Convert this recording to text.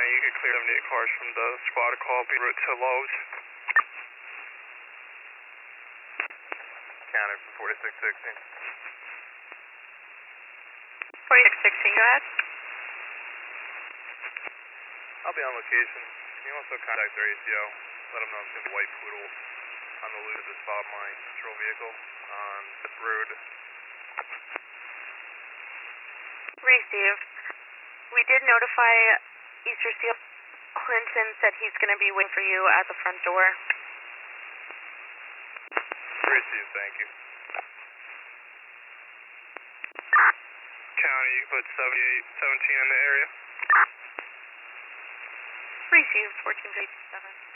County, you could clear 78 cars from the squad call, be route to Lowe's. County from 4616. 4616, go ahead. I'll be on location. Can you also contact their ACO? Let them know it's going to be white poodle on the loose of this Bob Mine patrol vehicle on the road. Received. We did notify Easter Steel. Clinton said he's going to be waiting for you at the front door. Received, thank you. County, you can put 7817 in the area. Received, 1457.